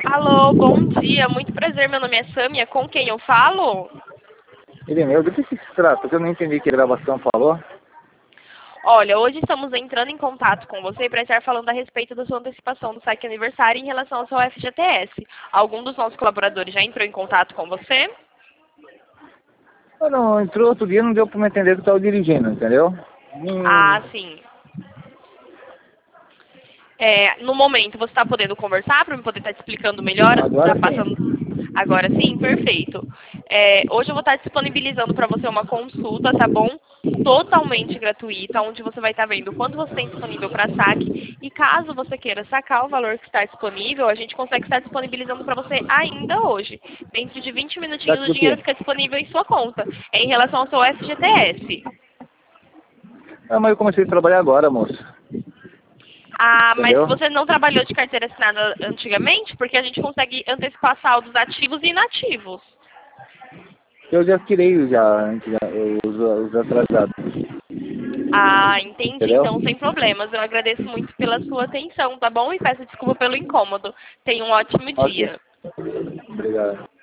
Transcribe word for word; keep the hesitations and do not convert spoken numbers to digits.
Alô, bom dia, muito prazer, meu nome é Sâmia, com quem eu falo? Irineu, do que se trata? Porque eu não entendi que a gravação falou. Olha, hoje estamos entrando em contato com você para estar falando a respeito da sua antecipação do saque aniversário em relação ao seu F G T S. Algum dos nossos colaboradores já entrou em contato com você? Ah, não, entrou outro dia, não deu para me entender que eu estava dirigindo, entendeu? Ah, Hum, sim. É, no momento, você está podendo conversar para eu poder estar te explicando melhor? agora Tá sim. passando... Agora sim? Perfeito. É, hoje eu vou estar disponibilizando para você uma consulta, tá bom? Totalmente gratuita, onde você vai estar vendo quanto você tem disponível para saque. E caso você queira sacar o valor que está disponível, a gente consegue estar disponibilizando para você ainda hoje. Dentro de vinte minutinhos Sabe o do dinheiro quê? fica disponível em sua conta. É em relação ao seu F G T S. Ah, mas eu comecei a trabalhar agora, moço. Ah, mas Entendeu? você não trabalhou de carteira assinada antigamente? Porque a gente consegue antecipar saldos ativos e inativos. Eu já tirei já, já os, os atrasados. Ah, entendi. Entendeu? Então, sem problemas. Eu agradeço muito pela sua atenção, tá bom? E peço desculpa pelo incômodo. Tenha um ótimo Ok. dia. Obrigado.